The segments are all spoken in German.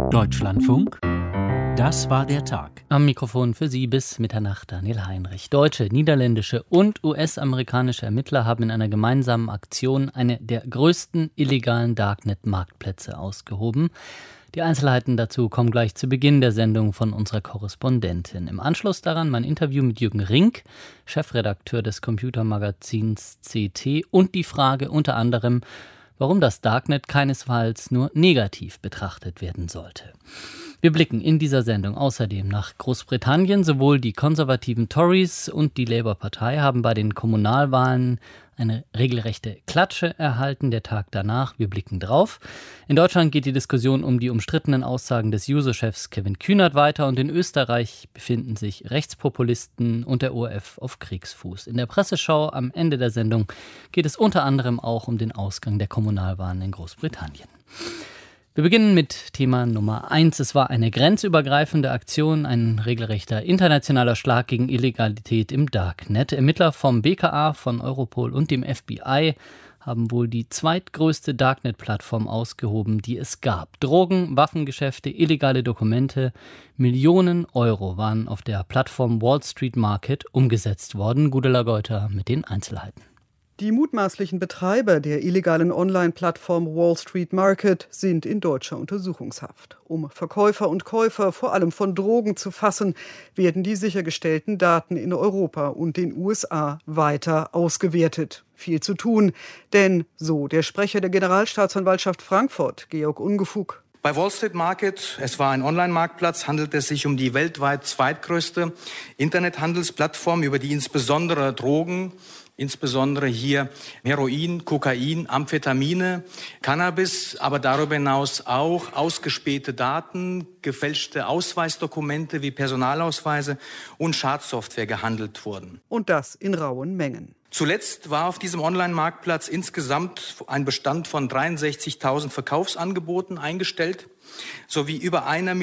Deutschlandfunk, das war der Tag. Am Mikrofon für Sie bis Mitternacht Daniel Heinrich. Deutsche, niederländische und US-amerikanische Ermittler haben in einer gemeinsamen Aktion eine der größten illegalen Darknet-Marktplätze ausgehoben. Die Einzelheiten dazu kommen gleich zu Beginn der Sendung von unserer Korrespondentin. Im Anschluss daran mein Interview mit Jürgen Rink, Chefredakteur des Computermagazins CT, und die Frage unter anderem, warum das Darknet keinesfalls nur negativ betrachtet werden sollte. Wir blicken in dieser Sendung außerdem nach Großbritannien. Sowohl die konservativen Tories und die Labour-Partei haben bei den Kommunalwahlen eine regelrechte Klatsche erhalten, der Tag danach. Wir blicken drauf. In Deutschland geht die Diskussion um die umstrittenen Aussagen des Juso-Chefs Kevin Kühnert weiter und in Österreich befinden sich Rechtspopulisten und der ORF auf Kriegsfuß. In der Presseschau am Ende der Sendung geht es unter anderem auch um den Ausgang der Kommunalwahlen in Großbritannien. Wir beginnen mit Thema Nummer 1. Es war eine grenzübergreifende Aktion, ein regelrechter internationaler Schlag gegen Illegalität im Darknet. Ermittler vom BKA, von Europol und dem FBI haben wohl die zweitgrößte Darknet-Plattform ausgehoben, die es gab. Drogen, Waffengeschäfte, illegale Dokumente, Millionen Euro waren auf der Plattform Wall Street Market umgesetzt worden. Gudula Geuter mit den Einzelheiten. Die mutmaßlichen Betreiber der illegalen Online-Plattform Wall Street Market sind in deutscher Untersuchungshaft. Um Verkäufer und Käufer vor allem von Drogen zu fassen, werden die sichergestellten Daten in Europa und den USA weiter ausgewertet. Viel zu tun, denn, so der Sprecher der Generalstaatsanwaltschaft Frankfurt, Georg Ungefug: Bei Wall Street Market, es war ein Online-Marktplatz, handelt es sich um die weltweit zweitgrößte Internethandelsplattform, über die insbesondere Drogen, insbesondere hier Heroin, Kokain, Amphetamine, Cannabis, aber darüber hinaus auch ausgespähte Daten, gefälschte Ausweisdokumente wie Personalausweise und Schadsoftware gehandelt wurden. Und das in rauen Mengen. Zuletzt war auf diesem Online-Marktplatz insgesamt ein Bestand von 63.000 Verkaufsangeboten eingestellt, sowie über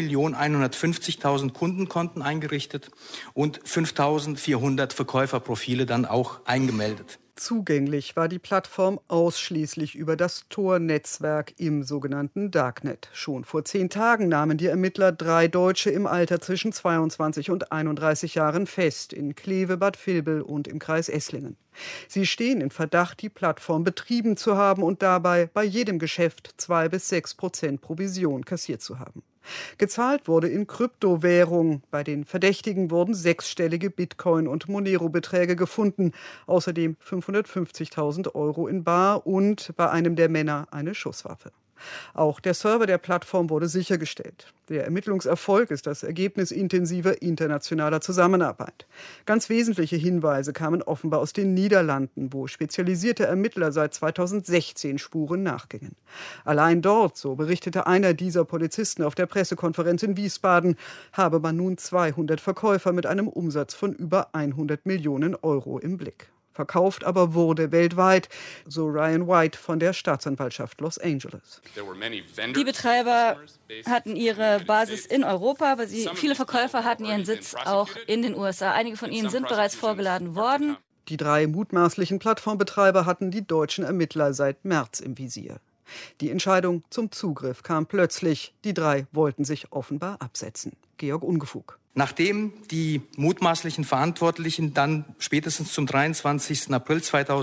1.150.000 Kundenkonten eingerichtet und 5.400 Verkäuferprofile dann auch eingemeldet. Zugänglich war die Plattform ausschließlich über das Tor-Netzwerk im sogenannten Darknet. Schon vor 10 Tagen nahmen die Ermittler 3 Deutsche im Alter zwischen 22 und 31 Jahren fest, in Kleve, Bad Vilbel und im Kreis Esslingen. Sie stehen in Verdacht, die Plattform betrieben zu haben und dabei bei jedem Geschäft 2-6% Provision kassiert zu haben. Gezahlt wurde in Kryptowährung. Bei den Verdächtigen wurden 6-stellige Bitcoin- und Monero-Beträge gefunden. Außerdem 550.000 Euro in bar und bei einem der Männer eine Schusswaffe. Auch der Server der Plattform wurde sichergestellt. Der Ermittlungserfolg ist das Ergebnis intensiver internationaler Zusammenarbeit. Ganz wesentliche Hinweise kamen offenbar aus den Niederlanden, wo spezialisierte Ermittler seit 2016 Spuren nachgingen. Allein dort, so berichtete einer dieser Polizisten auf der Pressekonferenz in Wiesbaden, habe man nun 200 Verkäufer mit einem Umsatz von über 100 Millionen Euro im Blick. Verkauft aber wurde weltweit, so Ryan White von der Staatsanwaltschaft Los Angeles. Die Betreiber hatten ihre Basis in Europa, aber viele Verkäufer hatten ihren Sitz auch in den USA. Einige von ihnen sind bereits vorgeladen worden. Die 3 mutmaßlichen Plattformbetreiber hatten die deutschen Ermittler seit März im Visier. Die Entscheidung zum Zugriff kam plötzlich. Die 3 wollten sich offenbar absetzen. Georg Ungefug. Nachdem die mutmaßlichen Verantwortlichen dann spätestens zum 23. April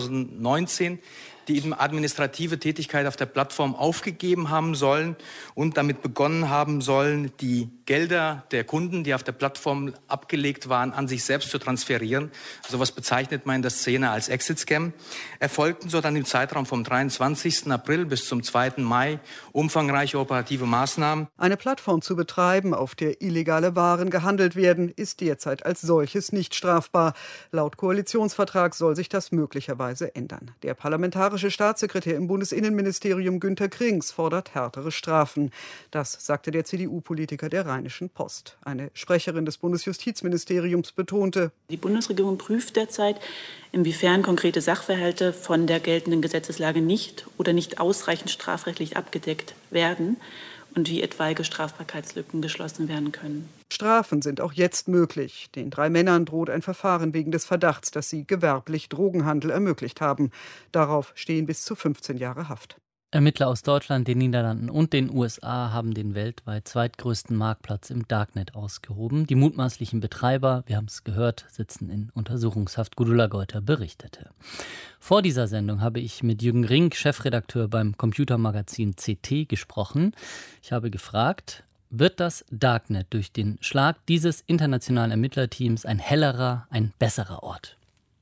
2019 die administrative Tätigkeit auf der Plattform aufgegeben haben sollen und damit begonnen haben sollen, die Gelder der Kunden, die auf der Plattform abgelegt waren, an sich selbst zu transferieren. Sowas bezeichnet man in der Szene als Exit-Scam. Erfolgten so dann im Zeitraum vom 23. April bis zum 2. Mai umfangreiche operative Maßnahmen. Eine Plattform zu betreiben, auf der illegale Waren gehandelt werden, ist derzeit als solches nicht strafbar. Laut Koalitionsvertrag soll sich das möglicherweise ändern. Der parlamentarische Staatssekretär im Bundesinnenministerium Günter Krings fordert härtere Strafen. Das sagte der CDU-Politiker der Rheinischen Post. Eine Sprecherin des Bundesjustizministeriums betonte: Die Bundesregierung prüft derzeit, inwiefern konkrete Sachverhalte von der geltenden Gesetzeslage nicht oder nicht ausreichend strafrechtlich abgedeckt werden und wie etwaige Strafbarkeitslücken geschlossen werden können. Strafen sind auch jetzt möglich. Den 3 Männern droht ein Verfahren wegen des Verdachts, dass sie gewerblich Drogenhandel ermöglicht haben. Darauf stehen bis zu 15 Jahre Haft. Ermittler aus Deutschland, den Niederlanden und den USA haben den weltweit zweitgrößten Marktplatz im Darknet ausgehoben. Die mutmaßlichen Betreiber, wir haben es gehört, sitzen in Untersuchungshaft. Gudula Geuter berichtete. Vor dieser Sendung habe ich mit Jürgen Rink, Chefredakteur beim Computermagazin CT, gesprochen. Ich habe gefragt, wird das Darknet durch den Schlag dieses internationalen Ermittlerteams ein hellerer, ein besserer Ort?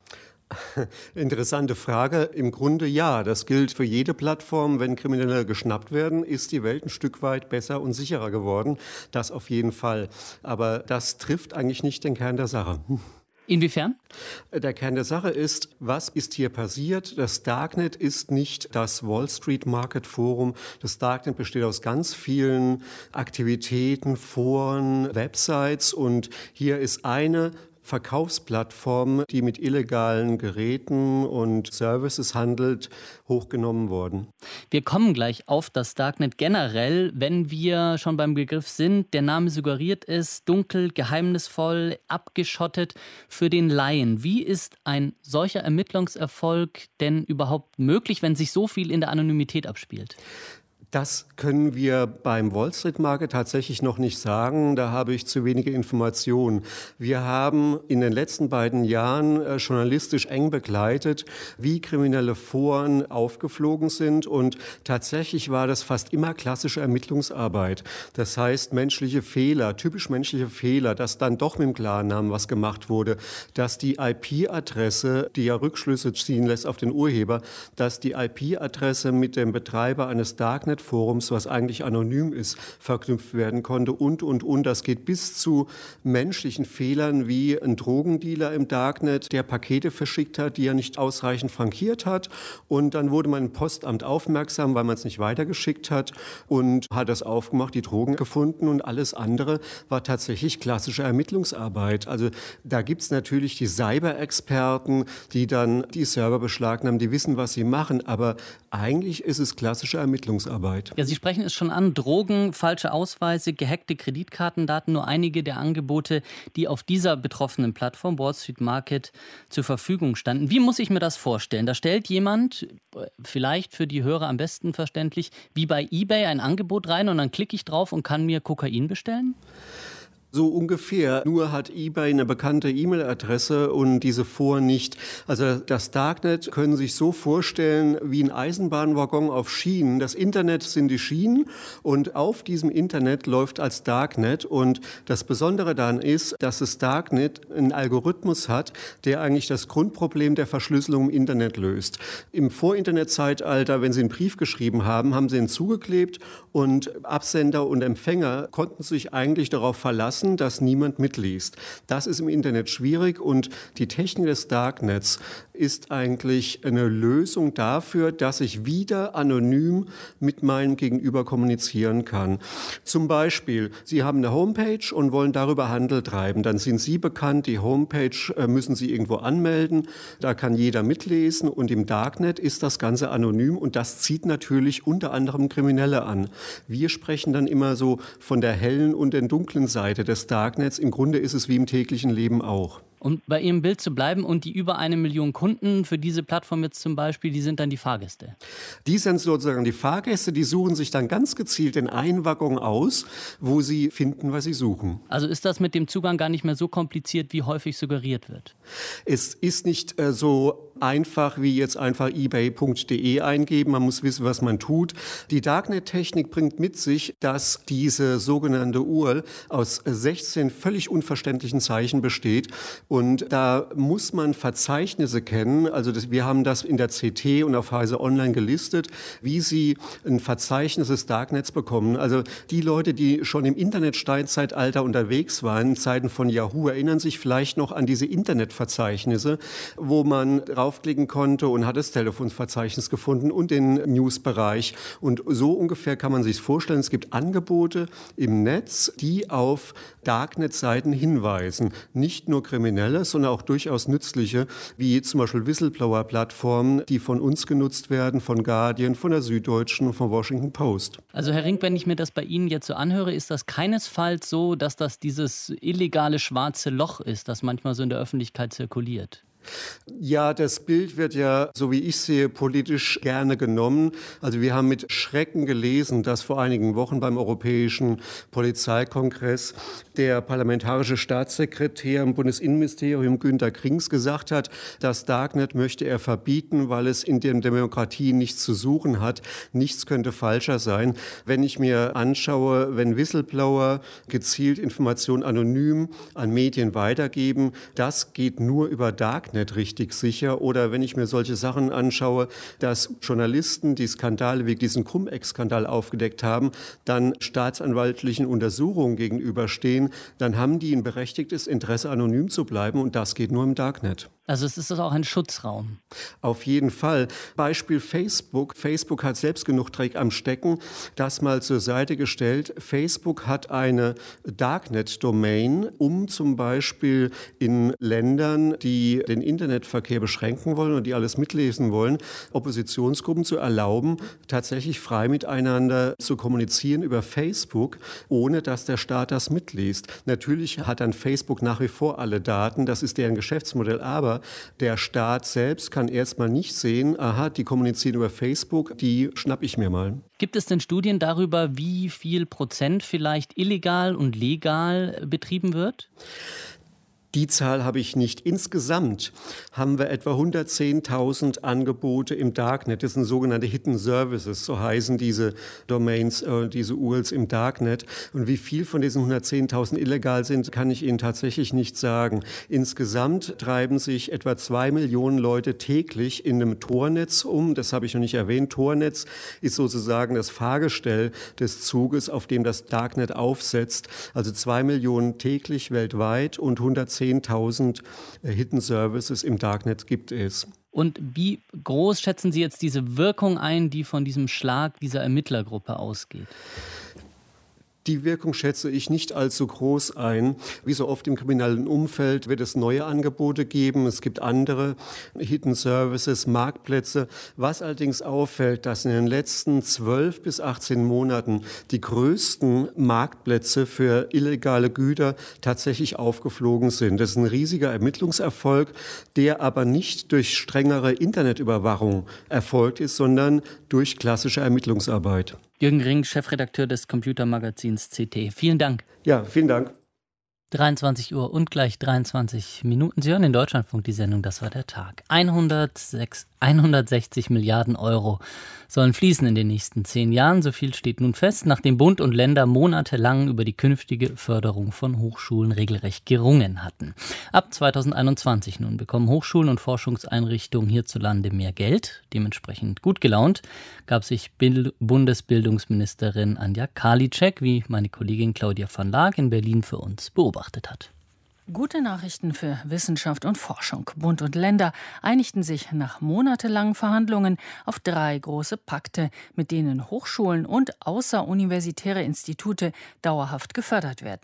Interessante Frage. Im Grunde ja, das gilt für jede Plattform. Wenn Kriminelle geschnappt werden, ist die Welt ein Stück weit besser und sicherer geworden. Das auf jeden Fall. Aber das trifft eigentlich nicht den Kern der Sache. Inwiefern? Der Kern der Sache ist, was ist hier passiert? Das Darknet ist nicht das Wall Street Market Forum. Das Darknet besteht aus ganz vielen Aktivitäten, Foren, Websites und hier ist eine Verkaufsplattform, die mit illegalen Geräten und Services handelt, hochgenommen worden. Wir kommen gleich auf das Darknet generell, wenn wir schon beim Begriff sind. Der Name suggeriert es, dunkel, geheimnisvoll, abgeschottet für den Laien. Wie ist ein solcher Ermittlungserfolg denn überhaupt möglich, wenn sich so viel in der Anonymität abspielt? Das können wir beim Wall Street Market tatsächlich noch nicht sagen. Da habe ich zu wenige Informationen. Wir haben in den letzten beiden Jahren journalistisch eng begleitet, wie kriminelle Foren aufgeflogen sind. Und tatsächlich war das fast immer klassische Ermittlungsarbeit. Das heißt, menschliche Fehler, typisch menschliche Fehler, dass dann doch mit dem Klarnamen was gemacht wurde, dass die IP-Adresse, die ja Rückschlüsse ziehen lässt auf den Urheber, dass die IP-Adresse mit dem Betreiber eines Darknet Forums, was eigentlich anonym ist, verknüpft werden konnte und. Das geht bis zu menschlichen Fehlern wie ein Drogendealer im Darknet, der Pakete verschickt hat, die er nicht ausreichend frankiert hat. Und dann wurde man im Postamt aufmerksam, weil man es nicht weitergeschickt hat und hat das aufgemacht, die Drogen gefunden und alles andere war tatsächlich klassische Ermittlungsarbeit. Also da gibt es natürlich die Cyber-Experten, die dann die Server beschlagnahmen, die wissen, was sie machen, aber eigentlich ist es klassische Ermittlungsarbeit. Ja, Sie sprechen es schon an, Drogen, falsche Ausweise, gehackte Kreditkartendaten, nur einige der Angebote, die auf dieser betroffenen Plattform Wall Street Market zur Verfügung standen. Wie muss ich mir das vorstellen? Da stellt jemand, vielleicht für die Hörer am besten verständlich, wie bei eBay ein Angebot rein und dann klicke ich drauf und kann mir Kokain bestellen? So ungefähr. Nur hat eBay eine bekannte E-Mail-Adresse und diese Foren nicht. Also das Darknet können Sie sich so vorstellen wie ein Eisenbahnwaggon auf Schienen. Das Internet sind die Schienen und auf diesem Internet läuft als Darknet. Und das Besondere daran ist, dass das Darknet einen Algorithmus hat, der eigentlich das Grundproblem der Verschlüsselung im Internet löst. Im Vor-Internet-Zeitalter, wenn Sie einen Brief geschrieben haben, haben Sie ihn zugeklebt und Absender und Empfänger konnten sich eigentlich darauf verlassen, dass niemand mitliest. Das ist im Internet schwierig und die Technik des Darknets ist eigentlich eine Lösung dafür, dass ich wieder anonym mit meinem Gegenüber kommunizieren kann. Zum Beispiel, Sie haben eine Homepage und wollen darüber Handel treiben. Dann sind Sie bekannt, die Homepage müssen Sie irgendwo anmelden. Da kann jeder mitlesen und im Darknet ist das Ganze anonym und das zieht natürlich unter anderem Kriminelle an. Wir sprechen dann immer so von der hellen und der dunklen Seite des Darknets. Im Grunde ist es wie im täglichen Leben auch. Um bei Ihrem Bild zu bleiben und die über 1 Million Kunden für diese Plattform jetzt zum Beispiel, die sind dann die Fahrgäste? Die sind sozusagen die Fahrgäste, die suchen sich dann ganz gezielt den einen Waggon aus, wo sie finden, was sie suchen. Also ist das mit dem Zugang gar nicht mehr so kompliziert, wie häufig suggeriert wird? Es ist nicht so einfach wie jetzt einfach ebay.de eingeben. Man muss wissen, was man tut. Die Darknet-Technik bringt mit sich, dass diese sogenannte URL aus 16 völlig unverständlichen Zeichen besteht. Und da muss man Verzeichnisse kennen. Also wir haben das in der CT und auf Heise Online gelistet, wie Sie ein Verzeichnis des Darknets bekommen. Also die Leute, die schon im Internet-Steinzeitalter unterwegs waren, in Zeiten von Yahoo, erinnern sich vielleicht noch an diese Internetverzeichnisse, wo man draufklicken konnte und hat das Telefonverzeichnis gefunden und den Newsbereich. Und so ungefähr kann man sich vorstellen, es gibt Angebote im Netz, die auf Darknet-Seiten hinweisen. Nicht nur kriminelle, sondern auch durchaus nützliche, wie zum Beispiel Whistleblower-Plattformen, die von uns genutzt werden, von Guardian, von der Süddeutschen und von Washington Post. Also Herr Rink, wenn ich mir das bei Ihnen jetzt so anhöre, ist das keinesfalls so, dass das dieses illegale schwarze Loch ist, das manchmal so in der Öffentlichkeit zirkuliert? Ja, das Bild wird ja, so wie ich sehe, politisch gerne genommen. Also wir haben mit Schrecken gelesen, dass vor einigen Wochen beim Europäischen Polizeikongress der parlamentarische Staatssekretär im Bundesinnenministerium Günter Krings gesagt hat, das Darknet möchte er verbieten, weil es in der Demokratie nichts zu suchen hat. Nichts könnte falscher sein. Wenn ich mir anschaue, wenn Whistleblower gezielt Informationen anonym an Medien weitergeben, das geht nur über Darknet richtig sicher. Oder wenn ich mir solche Sachen anschaue, dass Journalisten, die Skandale wie diesen Cum-Ex-Skandal aufgedeckt haben, dann staatsanwaltlichen Untersuchungen gegenüberstehen, dann haben die ein berechtigtes Interesse, anonym zu bleiben, und das geht nur im Darknet. Also es ist auch ein Schutzraum. Auf jeden Fall. Beispiel Facebook. Facebook hat selbst genug Dreck am Stecken. Das mal zur Seite gestellt. Facebook hat eine Darknet-Domain, um zum Beispiel in Ländern, die den Internetverkehr beschränken wollen und die alles mitlesen wollen, Oppositionsgruppen zu erlauben, tatsächlich frei miteinander zu kommunizieren über Facebook, ohne dass der Staat das mitliest. Natürlich hat dann Facebook nach wie vor alle Daten, das ist deren Geschäftsmodell, aber der Staat selbst kann erstmal nicht sehen, aha, die kommunizieren über Facebook, die schnapp ich mir mal. Gibt es denn Studien darüber, wie viel Prozent vielleicht illegal und legal betrieben wird? Die Zahl habe ich nicht. Insgesamt haben wir etwa 110.000 Angebote im Darknet. Das sind sogenannte Hidden Services, so heißen diese Domains, diese URLs im Darknet. Und wie viel von diesen 110.000 illegal sind, kann ich Ihnen tatsächlich nicht sagen. Insgesamt treiben sich etwa 2 Millionen Leute täglich in einem Tornetz um. Das habe ich noch nicht erwähnt. Tornetz ist sozusagen das Fahrgestell des Zuges, auf dem das Darknet aufsetzt. Also 2 Millionen täglich weltweit und 110.000 Hidden Services im Darknet gibt es. Und wie groß schätzen Sie jetzt diese Wirkung ein, die von diesem Schlag dieser Ermittlergruppe ausgeht? Die Wirkung schätze ich nicht allzu groß ein. Wie so oft im kriminellen Umfeld wird es neue Angebote geben. Es gibt andere Hidden Services, Marktplätze. Was allerdings auffällt, dass in den letzten 12 bis 18 Monaten die größten Marktplätze für illegale Güter tatsächlich aufgeflogen sind. Das ist ein riesiger Ermittlungserfolg, der aber nicht durch strengere Internetüberwachung erfolgt ist, sondern durch klassische Ermittlungsarbeit. Jürgen Ring, Chefredakteur des Computermagazins CT. Vielen Dank. Ja, vielen Dank. 23 Uhr und gleich 23 Minuten. Sie hören in Deutschlandfunk die Sendung Das war der Tag. 160 Milliarden Euro sollen fließen in den nächsten 10 Jahren. So viel steht nun fest, nachdem Bund und Länder monatelang über die künftige Förderung von Hochschulen regelrecht gerungen hatten. Ab 2021 nun bekommen Hochschulen und Forschungseinrichtungen hierzulande mehr Geld. Dementsprechend gut gelaunt gab sich Bundesbildungsministerin Anja Karliczek, wie meine Kollegin Claudia van Laak in Berlin für uns beobachtet hat. Gute Nachrichten für Wissenschaft und Forschung. Bund und Länder einigten sich nach monatelangen Verhandlungen auf 3 große Pakte, mit denen Hochschulen und außeruniversitäre Institute dauerhaft gefördert werden.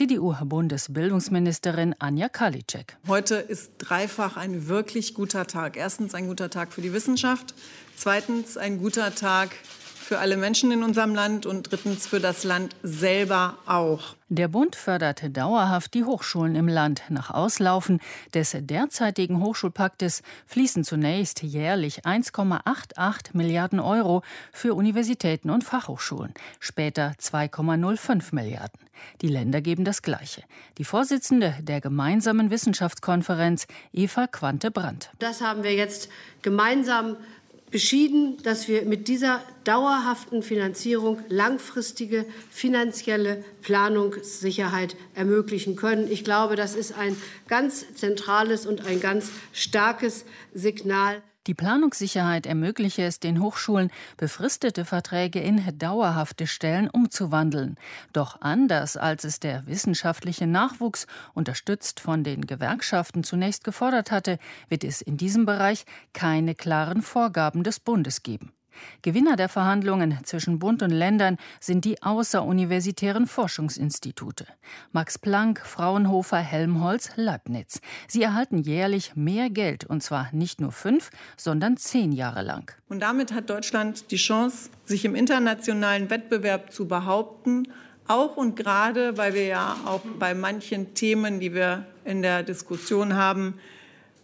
CDU-Bundesbildungsministerin Anja Karliczek. Heute ist dreifach ein wirklich guter Tag. Erstens ein guter Tag für die Wissenschaft, zweitens ein guter Tag für alle Menschen in unserem Land und drittens für das Land selber auch. Der Bund förderte dauerhaft die Hochschulen im Land. Nach Auslaufen des derzeitigen Hochschulpaktes fließen zunächst jährlich 1,88 Milliarden Euro für Universitäten und Fachhochschulen, später 2,05 Milliarden. Die Länder geben das Gleiche. Die Vorsitzende der gemeinsamen Wissenschaftskonferenz, Eva Quante-Brandt. Das haben wir jetzt gemeinsam beschieden, dass wir mit dieser dauerhaften Finanzierung langfristige finanzielle Planungssicherheit ermöglichen können. Ich glaube, das ist ein ganz zentrales und ein ganz starkes Signal. Die Planungssicherheit ermögliche es den Hochschulen, befristete Verträge in dauerhafte Stellen umzuwandeln. Doch anders als es der wissenschaftliche Nachwuchs, unterstützt von den Gewerkschaften, zunächst gefordert hatte, wird es in diesem Bereich keine klaren Vorgaben des Bundes geben. Gewinner der Verhandlungen zwischen Bund und Ländern sind die außeruniversitären Forschungsinstitute. Max Planck, Fraunhofer, Helmholtz, Leibniz. Sie erhalten jährlich mehr Geld, und zwar nicht nur 5, sondern 10 Jahre lang. Und damit hat Deutschland die Chance, sich im internationalen Wettbewerb zu behaupten, auch und gerade, weil wir ja auch bei manchen Themen, die wir in der Diskussion haben,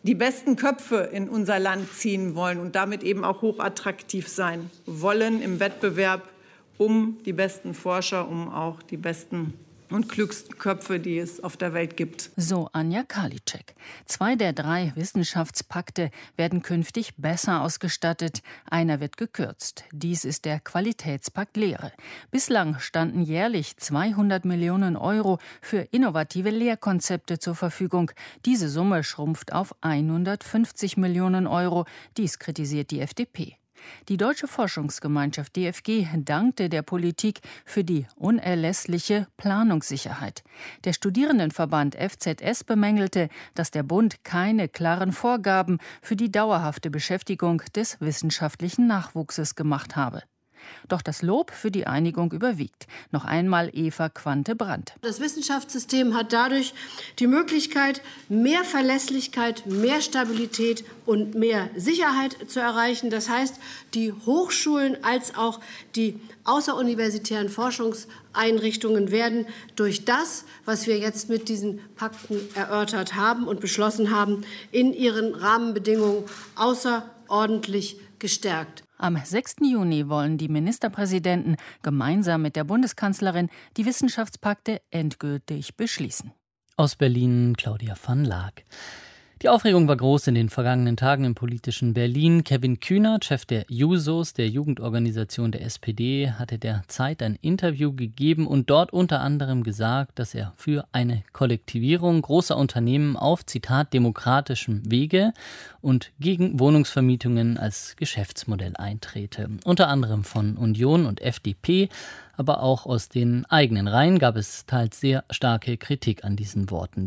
die besten Köpfe in unser Land ziehen wollen und damit eben auch hochattraktiv sein wollen im Wettbewerb um die besten Forscher, um auch die besten und klügsten Köpfe, die es auf der Welt gibt. So Anja Karliczek. 2 der 3 Wissenschaftspakte werden künftig besser ausgestattet. Einer wird gekürzt. Dies ist der Qualitätspakt Lehre. Bislang standen jährlich 200 Millionen Euro für innovative Lehrkonzepte zur Verfügung. Diese Summe schrumpft auf 150 Millionen Euro. Dies kritisiert die FDP. Die Deutsche Forschungsgemeinschaft DFG dankte der Politik für die unerlässliche Planungssicherheit. Der Studierendenverband FZS bemängelte, dass der Bund keine klaren Vorgaben für die dauerhafte Beschäftigung des wissenschaftlichen Nachwuchses gemacht habe. Doch das Lob für die Einigung überwiegt. Noch einmal Eva Quante-Brandt. Das Wissenschaftssystem hat dadurch die Möglichkeit, mehr Verlässlichkeit, mehr Stabilität und mehr Sicherheit zu erreichen. Das heißt, die Hochschulen als auch die außeruniversitären Forschungseinrichtungen werden durch das, was wir jetzt mit diesen Pakten erörtert haben und beschlossen haben, in ihren Rahmenbedingungen außerordentlich gestärkt. Am 6. Juni wollen die Ministerpräsidenten gemeinsam mit der Bundeskanzlerin die Wissenschaftspakte endgültig beschließen. Aus Berlin Claudia van Laak. Die Aufregung war groß in den vergangenen Tagen im politischen Berlin. Kevin Kühnert, Chef der Jusos, der Jugendorganisation der SPD, hatte der Zeit ein Interview gegeben und dort unter anderem gesagt, dass er für eine Kollektivierung großer Unternehmen auf, Zitat, demokratischem Wege und gegen Wohnungsvermietungen als Geschäftsmodell eintrete. Unter anderem von Union und FDP, aber auch aus den eigenen Reihen gab es teils sehr starke Kritik an diesen Worten.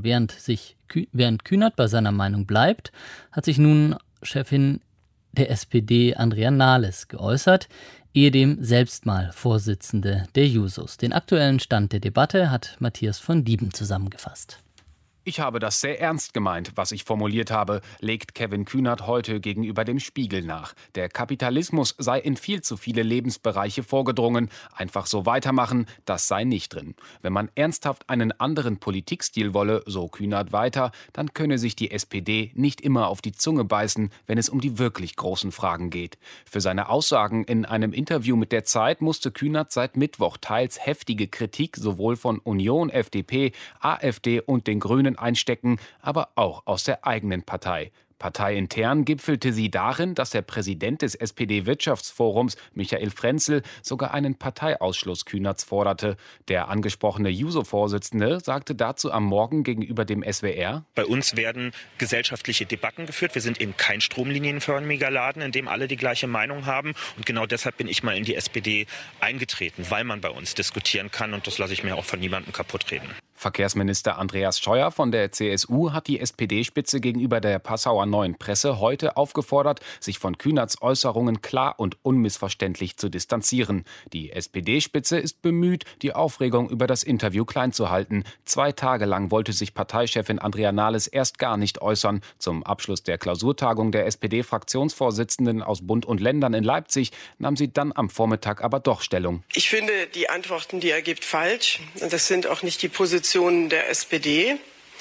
Während Kühnert bei seiner Meinung bleibt, hat sich nun Chefin der SPD Andrea Nahles geäußert, ehedem selbst mal Vorsitzende der Jusos. Den aktuellen Stand der Debatte hat Matthias von Dieben zusammengefasst. Ich habe das sehr ernst gemeint, was ich formuliert habe, legt Kevin Kühnert heute gegenüber dem Spiegel nach. Der Kapitalismus sei in viel zu viele Lebensbereiche vorgedrungen. Einfach so weitermachen, das sei nicht drin. Wenn man ernsthaft einen anderen Politikstil wolle, so Kühnert weiter, dann könne sich die SPD nicht immer auf die Zunge beißen, wenn es um die wirklich großen Fragen geht. Für seine Aussagen in einem Interview mit der Zeit musste Kühnert seit Mittwoch teils heftige Kritik sowohl von Union, FDP, AfD und den Grünen einstecken, aber auch aus der eigenen Partei. Parteiintern gipfelte sie darin, dass der Präsident des SPD-Wirtschaftsforums, Michael Frenzel, sogar einen Parteiausschluss Kühnerts forderte. Der angesprochene Juso-Vorsitzende sagte dazu am Morgen gegenüber dem SWR: Bei uns werden gesellschaftliche Debatten geführt. Wir sind eben kein stromlinienförmiger Laden, in dem alle die gleiche Meinung haben. Und genau deshalb bin ich mal in die SPD eingetreten, weil man bei uns diskutieren kann. Und das lasse ich mir auch von niemandem kaputtreden. Verkehrsminister Andreas Scheuer von der CSU hat die SPD-Spitze gegenüber der Passauer Neuen Presse heute aufgefordert, sich von Kühnerts Äußerungen klar und unmissverständlich zu distanzieren. Die SPD-Spitze ist bemüht, die Aufregung über das Interview klein zu halten. 2 Tage lang wollte sich Parteichefin Andrea Nahles erst gar nicht äußern. Zum Abschluss der Klausurtagung der SPD-Fraktionsvorsitzenden aus Bund und Ländern in Leipzig nahm sie dann am Vormittag aber doch Stellung. Ich finde die Antworten, die er gibt, falsch. Das sind auch nicht die Positionen der SPD.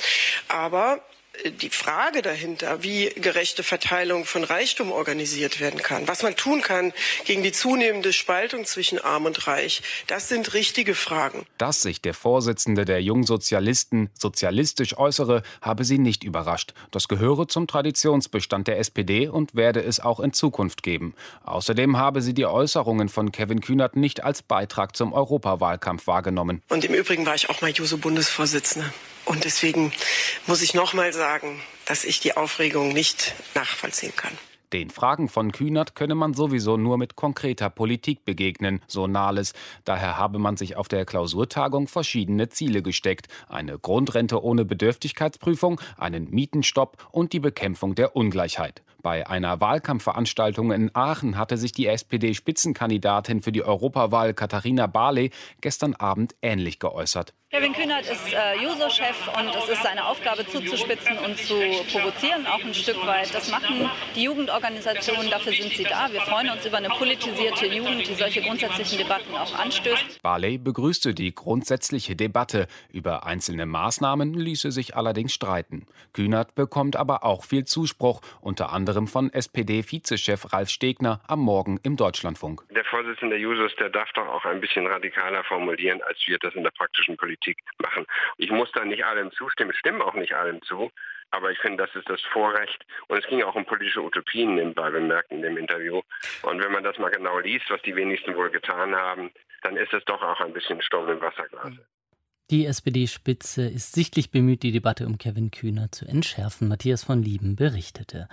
Aber die Frage dahinter, wie gerechte Verteilung von Reichtum organisiert werden kann, was man tun kann gegen die zunehmende Spaltung zwischen Arm und Reich, das sind richtige Fragen. Dass sich der Vorsitzende der Jungsozialisten sozialistisch äußere, habe sie nicht überrascht. Das gehöre zum Traditionsbestand der SPD und werde es auch in Zukunft geben. Außerdem habe sie die Äußerungen von Kevin Kühnert nicht als Beitrag zum Europawahlkampf wahrgenommen. Und im Übrigen war ich auch mal Juso-Bundesvorsitzende. Und deswegen muss ich noch mal sagen, dass ich die Aufregung nicht nachvollziehen kann. Den Fragen von Kühnert könne man sowieso nur mit konkreter Politik begegnen, so Nahles. Daher habe man sich auf der Klausurtagung verschiedene Ziele gesteckt. Eine Grundrente ohne Bedürftigkeitsprüfung, einen Mietenstopp und die Bekämpfung der Ungleichheit. Bei einer Wahlkampfveranstaltung in Aachen hatte sich die SPD-Spitzenkandidatin für die Europawahl Katharina Barley gestern Abend ähnlich geäußert. Kevin Kühnert ist Juso-Chef und es ist seine Aufgabe zuzuspitzen und zu provozieren, auch ein Stück weit. Das machen die Jugendorganisationen, dafür sind sie da. Wir freuen uns über eine politisierte Jugend, die solche grundsätzlichen Debatten auch anstößt. Barley begrüßte die grundsätzliche Debatte. Über einzelne Maßnahmen ließe sich allerdings streiten. Kühnert bekommt aber auch viel Zuspruch, unter anderem von SPD-Vizechef Ralf Stegner am Morgen im Deutschlandfunk. Der Vorsitzende der Jusos, der darf doch auch ein bisschen radikaler formulieren, als wir das in der praktischen Politik machen. Ich muss da nicht allem zustimmen, stimme auch nicht allem zu, aber ich finde, das ist das Vorrecht. Und es ging auch um politische Utopien nebenbei bemerkt in dem Interview. Und wenn man das mal genau liest, was die wenigsten wohl getan haben, dann ist es doch auch ein bisschen Sturm im Wasserglas. Die SPD-Spitze ist sichtlich bemüht, die Debatte um Kevin Kühnert zu entschärfen. Matthias von Lieben berichtete.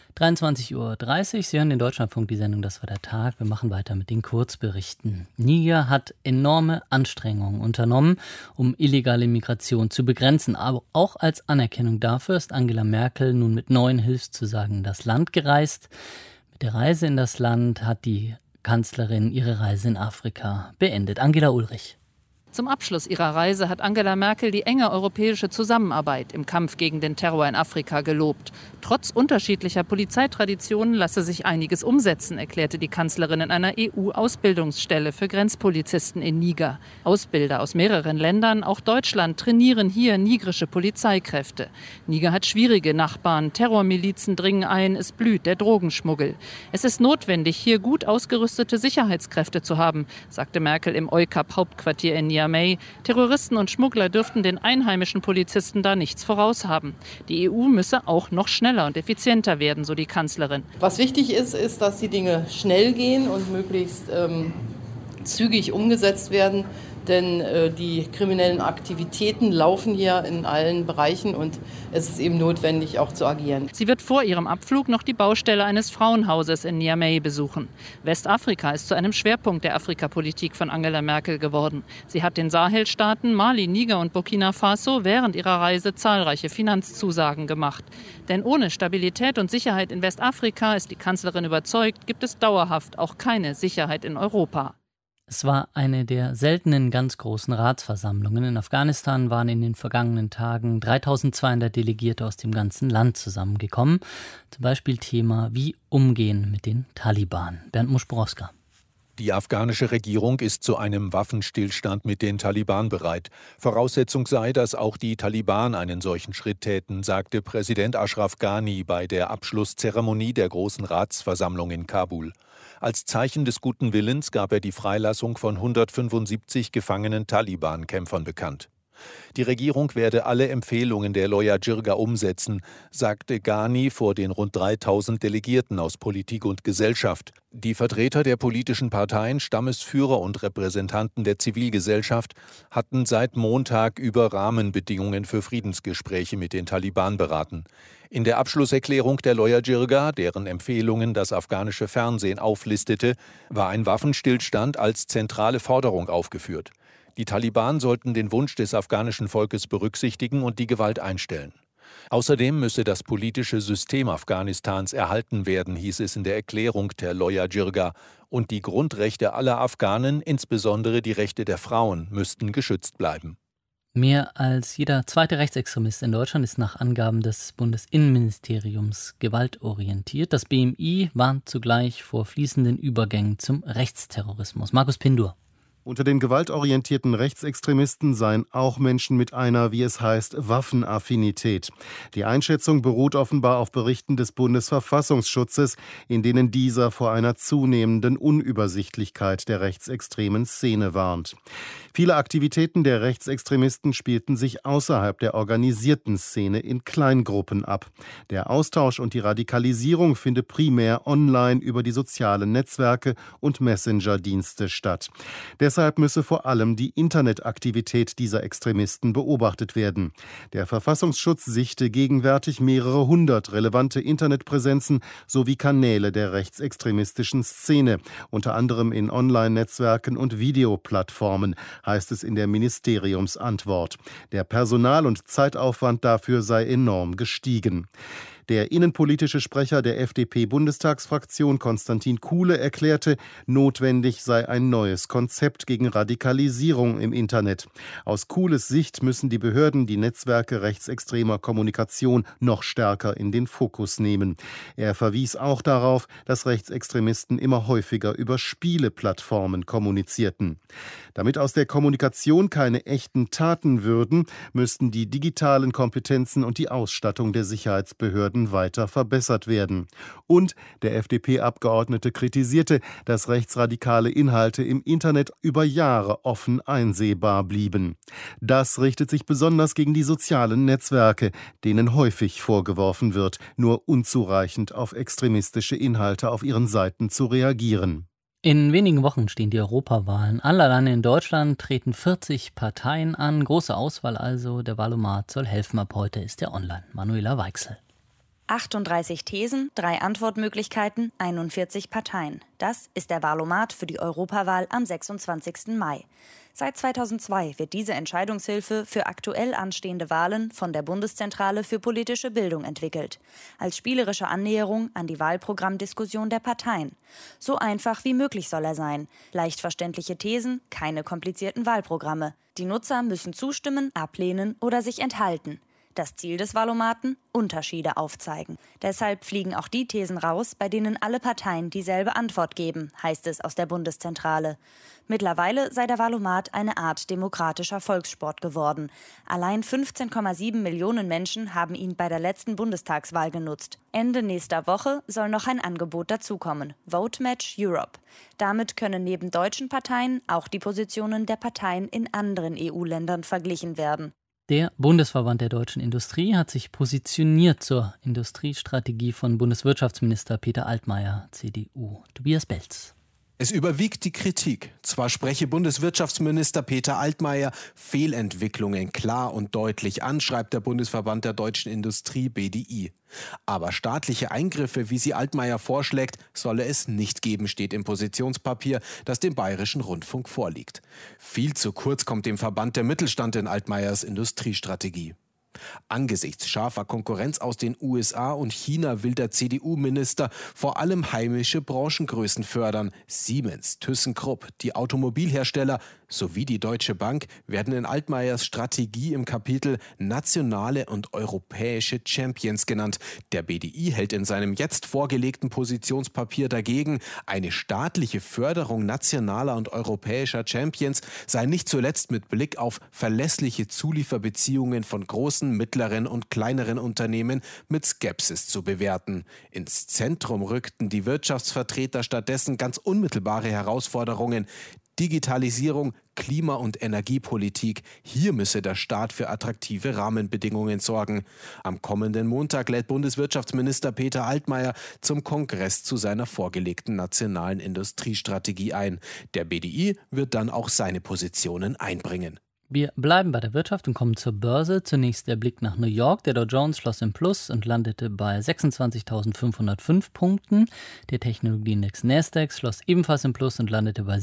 23:30 Uhr, Sie hören den Deutschlandfunk, die Sendung Das war der Tag. Wir machen weiter mit den Kurzberichten. Niger hat enorme Anstrengungen unternommen, um illegale Migration zu begrenzen. Aber auch als Anerkennung dafür ist Angela Merkel nun mit neuen Hilfszusagen in das Land gereist. Mit der Reise in das Land hat die Kanzlerin ihre Reise in Afrika beendet. Angela Ulrich. Zum Abschluss ihrer Reise hat Angela Merkel die enge europäische Zusammenarbeit im Kampf gegen den Terror in Afrika gelobt. Trotz unterschiedlicher Polizeitraditionen lasse sich einiges umsetzen, erklärte die Kanzlerin in einer EU-Ausbildungsstelle für Grenzpolizisten in Niger. Ausbilder aus mehreren Ländern, auch Deutschland, trainieren hier nigrische Polizeikräfte. Niger hat schwierige Nachbarn, Terrormilizen dringen ein, es blüht der Drogenschmuggel. Es ist notwendig, hier gut ausgerüstete Sicherheitskräfte zu haben, sagte Merkel im EUCAP-Hauptquartier in Niamey. Terroristen und Schmuggler dürften den einheimischen Polizisten da nichts voraushaben. Die EU müsse auch noch schneller und effizienter werden, so die Kanzlerin. Was wichtig ist, dass die Dinge schnell gehen und möglichst zügig umgesetzt werden. Denn die kriminellen Aktivitäten laufen hier in allen Bereichen und es ist eben notwendig, auch zu agieren. Sie wird vor ihrem Abflug noch die Baustelle eines Frauenhauses in Niamey besuchen. Westafrika ist zu einem Schwerpunkt der Afrikapolitik von Angela Merkel geworden. Sie hat den Sahelstaaten Mali, Niger und Burkina Faso während ihrer Reise zahlreiche Finanzzusagen gemacht. Denn ohne Stabilität und Sicherheit in Westafrika, ist die Kanzlerin überzeugt, gibt es dauerhaft auch keine Sicherheit in Europa. Es war eine der seltenen ganz großen Ratsversammlungen. In Afghanistan waren in den vergangenen Tagen 3200 Delegierte aus dem ganzen Land zusammengekommen. Zum Beispiel Thema, wie umgehen mit den Taliban. Bernd Muschborowska. Die afghanische Regierung ist zu einem Waffenstillstand mit den Taliban bereit. Voraussetzung sei, dass auch die Taliban einen solchen Schritt täten, sagte Präsident Ashraf Ghani bei der Abschlusszeremonie der Großen Ratsversammlung in Kabul. Als Zeichen des guten Willens gab er die Freilassung von 175 gefangenen Taliban-Kämpfern bekannt. Die Regierung werde alle Empfehlungen der Loya Jirga umsetzen, sagte Ghani vor den rund 3000 Delegierten aus Politik und Gesellschaft. Die Vertreter der politischen Parteien, Stammesführer und Repräsentanten der Zivilgesellschaft hatten seit Montag über Rahmenbedingungen für Friedensgespräche mit den Taliban beraten. In der Abschlusserklärung der Loya Jirga, deren Empfehlungen das afghanische Fernsehen auflistete, war ein Waffenstillstand als zentrale Forderung aufgeführt. Die Taliban sollten den Wunsch des afghanischen Volkes berücksichtigen und die Gewalt einstellen. Außerdem müsse das politische System Afghanistans erhalten werden, hieß es in der Erklärung der Loya Jirga. Und die Grundrechte aller Afghanen, insbesondere die Rechte der Frauen, müssten geschützt bleiben. Mehr als jeder zweite Rechtsextremist in Deutschland ist nach Angaben des Bundesinnenministeriums gewaltorientiert. Das BMI warnt zugleich vor fließenden Übergängen zum Rechtsterrorismus. Markus Pindur. Unter den gewaltorientierten Rechtsextremisten seien auch Menschen mit einer, wie es heißt, Waffenaffinität. Die Einschätzung beruht offenbar auf Berichten des Bundesverfassungsschutzes, in denen dieser vor einer zunehmenden Unübersichtlichkeit der rechtsextremen Szene warnt. Viele Aktivitäten der Rechtsextremisten spielten sich außerhalb der organisierten Szene in Kleingruppen ab. Der Austausch und die Radikalisierung findet primär online über die sozialen Netzwerke und Messenger-Dienste statt. Deshalb müsse vor allem die Internetaktivität dieser Extremisten beobachtet werden. Der Verfassungsschutz sichte gegenwärtig mehrere hundert relevante Internetpräsenzen sowie Kanäle der rechtsextremistischen Szene, unter anderem in Online-Netzwerken und Videoplattformen, heißt es in der Ministeriumsantwort. Der Personal- und Zeitaufwand dafür sei enorm gestiegen. Der innenpolitische Sprecher der FDP-Bundestagsfraktion Konstantin Kuhle erklärte, notwendig sei ein neues Konzept gegen Radikalisierung im Internet. Aus Kuhles Sicht müssen die Behörden die Netzwerke rechtsextremer Kommunikation noch stärker in den Fokus nehmen. Er verwies auch darauf, dass Rechtsextremisten immer häufiger über Spieleplattformen kommunizierten. Damit aus der Kommunikation keine echten Taten würden, müssten die digitalen Kompetenzen und die Ausstattung der Sicherheitsbehörden weiter verbessert werden. Und der FDP-Abgeordnete kritisierte, dass rechtsradikale Inhalte im Internet über Jahre offen einsehbar blieben. Das richtet sich besonders gegen die sozialen Netzwerke, denen häufig vorgeworfen wird, nur unzureichend auf extremistische Inhalte auf ihren Seiten zu reagieren. In wenigen Wochen stehen die Europawahlen. Allein in Deutschland treten 40 Parteien an. Große Auswahl also. Der Wahlomat soll helfen. Ab heute ist er online. Manuela Weichsel. 38 Thesen, 3 Antwortmöglichkeiten, 41 Parteien. Das ist der Wahlomat für die Europawahl am 26. Mai. Seit 2002 wird diese Entscheidungshilfe für aktuell anstehende Wahlen von der Bundeszentrale für politische Bildung entwickelt. Als spielerische Annäherung an die Wahlprogrammdiskussion der Parteien. So einfach wie möglich soll er sein. Leicht verständliche Thesen, keine komplizierten Wahlprogramme. Die Nutzer müssen zustimmen, ablehnen oder sich enthalten. Das Ziel des Wahlomaten? Unterschiede aufzeigen. Deshalb fliegen auch die Thesen raus, bei denen alle Parteien dieselbe Antwort geben, heißt es aus der Bundeszentrale. Mittlerweile sei der Wahlomat eine Art demokratischer Volkssport geworden. Allein 15,7 Millionen Menschen haben ihn bei der letzten Bundestagswahl genutzt. Ende nächster Woche soll noch ein Angebot dazukommen. Vote Match Europe. Damit können neben deutschen Parteien auch die Positionen der Parteien in anderen EU-Ländern verglichen werden. Der Bundesverband der deutschen Industrie hat sich positioniert zur Industriestrategie von Bundeswirtschaftsminister Peter Altmaier, CDU. Tobias Belz. Es überwiegt die Kritik. Zwar spreche Bundeswirtschaftsminister Peter Altmaier Fehlentwicklungen klar und deutlich an, schreibt der Bundesverband der deutschen Industrie BDI. Aber staatliche Eingriffe, wie sie Altmaier vorschlägt, solle es nicht geben, steht im Positionspapier, das dem Bayerischen Rundfunk vorliegt. Viel zu kurz kommt dem Verband der Mittelstand in Altmaiers Industriestrategie. Angesichts scharfer Konkurrenz aus den USA und China will der CDU-Minister vor allem heimische Branchengrößen fördern. Siemens, ThyssenKrupp, die Automobilhersteller sowie die Deutsche Bank werden in Altmaiers Strategie im Kapitel nationale und europäische Champions genannt. Der BDI hält in seinem jetzt vorgelegten Positionspapier dagegen, eine staatliche Förderung nationaler und europäischer Champions sei nicht zuletzt mit Blick auf verlässliche Zulieferbeziehungen von großen, mittleren und kleineren Unternehmen mit Skepsis zu bewerten. Ins Zentrum rückten die Wirtschaftsvertreter stattdessen ganz unmittelbare Herausforderungen. Digitalisierung, Klima- und Energiepolitik. Hier müsse der Staat für attraktive Rahmenbedingungen sorgen. Am kommenden Montag lädt Bundeswirtschaftsminister Peter Altmaier zum Kongress zu seiner vorgelegten nationalen Industriestrategie ein. Der BDI wird dann auch seine Positionen einbringen. Wir bleiben bei der Wirtschaft und kommen zur Börse. Zunächst der Blick nach New York. Der Dow Jones schloss im Plus und landete bei 26.505 Punkten. Der Technologieindex Nasdaq schloss ebenfalls im Plus und landete bei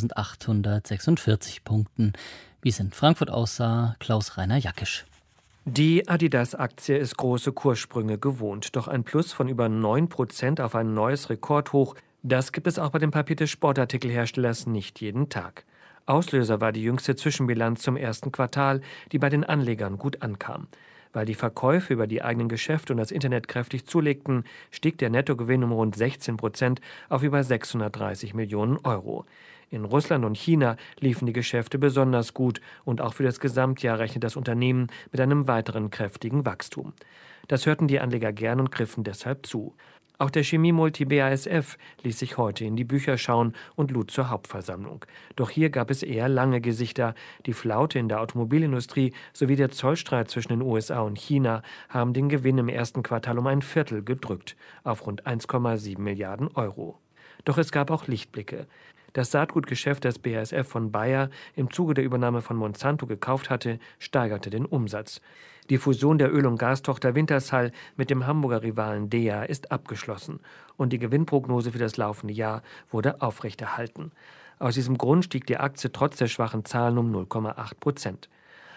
7.846 Punkten. Wie es in Frankfurt aussah, Klaus-Rainer Jackisch. Die Adidas-Aktie ist große Kurssprünge gewohnt. Doch ein Plus von über 9% auf ein neues Rekordhoch, das gibt es auch bei dem Papier des Sportartikelherstellers nicht jeden Tag. Auslöser war die jüngste Zwischenbilanz zum ersten Quartal, die bei den Anlegern gut ankam. Weil die Verkäufe über die eigenen Geschäfte und das Internet kräftig zulegten, stieg der Nettogewinn um rund 16% auf über 630 Millionen Euro. In Russland und China liefen die Geschäfte besonders gut und auch für das Gesamtjahr rechnet das Unternehmen mit einem weiteren kräftigen Wachstum. Das hörten die Anleger gern und griffen deshalb zu. Auch der Chemiemulti BASF ließ sich heute in die Bücher schauen und lud zur Hauptversammlung. Doch hier gab es eher lange Gesichter. Die Flaute in der Automobilindustrie sowie der Zollstreit zwischen den USA und China haben den Gewinn im ersten Quartal um ein Viertel gedrückt, auf rund 1,7 Milliarden Euro. Doch es gab auch Lichtblicke. Das Saatgutgeschäft, das BASF von Bayer im Zuge der Übernahme von Monsanto gekauft hatte, steigerte den Umsatz. Die Fusion der Öl- und Gastochter Wintershall mit dem Hamburger Rivalen DEA ist abgeschlossen und die Gewinnprognose für das laufende Jahr wurde aufrechterhalten. Aus diesem Grund stieg die Aktie trotz der schwachen Zahlen um 0,8%.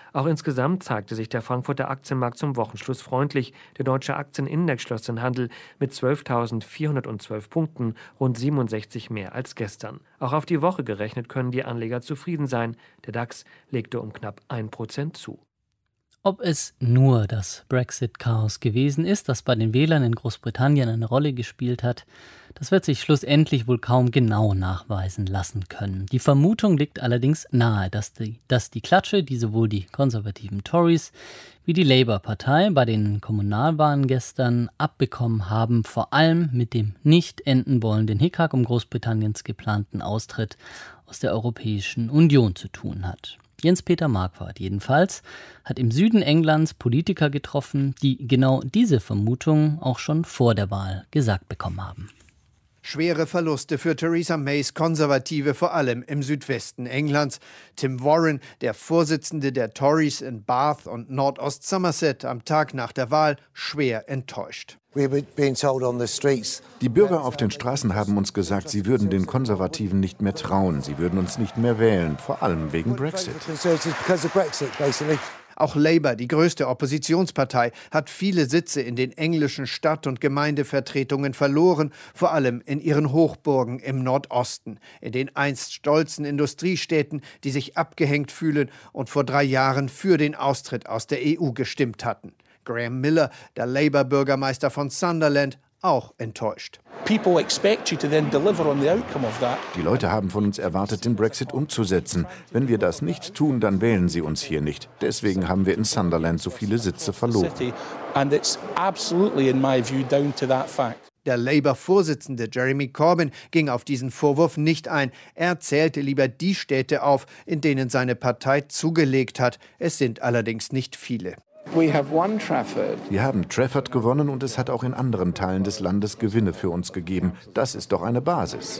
Auch insgesamt zeigte sich der Frankfurter Aktienmarkt zum Wochenschluss freundlich. Der deutsche Aktienindex schloss den Handel mit 12.412 Punkten, rund 67 mehr als gestern. Auch auf die Woche gerechnet können die Anleger zufrieden sein. Der DAX legte um knapp 1% zu. Ob es nur das Brexit-Chaos gewesen ist, das bei den Wählern in Großbritannien eine Rolle gespielt hat, das wird sich schlussendlich wohl kaum genau nachweisen lassen können. Die Vermutung liegt allerdings nahe, dass die Klatsche, die sowohl die konservativen Tories wie die Labour-Partei bei den Kommunalwahlen gestern abbekommen haben, vor allem mit dem nicht enden wollenden Hickhack um Großbritanniens geplanten Austritt aus der Europäischen Union zu tun hat. Jens-Peter Marquardt jedenfalls hat im Süden Englands Politiker getroffen, die genau diese Vermutung auch schon vor der Wahl gesagt bekommen haben. Schwere Verluste für Theresa Mays Konservative, vor allem im Südwesten Englands. Tim Warren, der Vorsitzende der Tories in Bath und Nordost-Somerset, am Tag nach der Wahl schwer enttäuscht. Die Bürger auf den Straßen haben uns gesagt, sie würden den Konservativen nicht mehr trauen, sie würden uns nicht mehr wählen, vor allem wegen Brexit. Auch Labour, die größte Oppositionspartei, hat viele Sitze in den englischen Stadt- und Gemeindevertretungen verloren, vor allem in ihren Hochburgen im Nordosten, in den einst stolzen Industriestädten, die sich abgehängt fühlen und vor 3 Jahren für den Austritt aus der EU gestimmt hatten. Graham Miller, der Labour-Bürgermeister von Sunderland, auch enttäuscht. Die Leute haben von uns erwartet, den Brexit umzusetzen. Wenn wir das nicht tun, dann wählen sie uns hier nicht. Deswegen haben wir in Sunderland so viele Sitze verloren. Der Labour-Vorsitzende Jeremy Corbyn ging auf diesen Vorwurf nicht ein. Er zählte lieber die Städte auf, in denen seine Partei zugelegt hat. Es sind allerdings nicht viele. Wir haben Trafford gewonnen und es hat auch in anderen Teilen des Landes Gewinne für uns gegeben. Das ist doch eine Basis.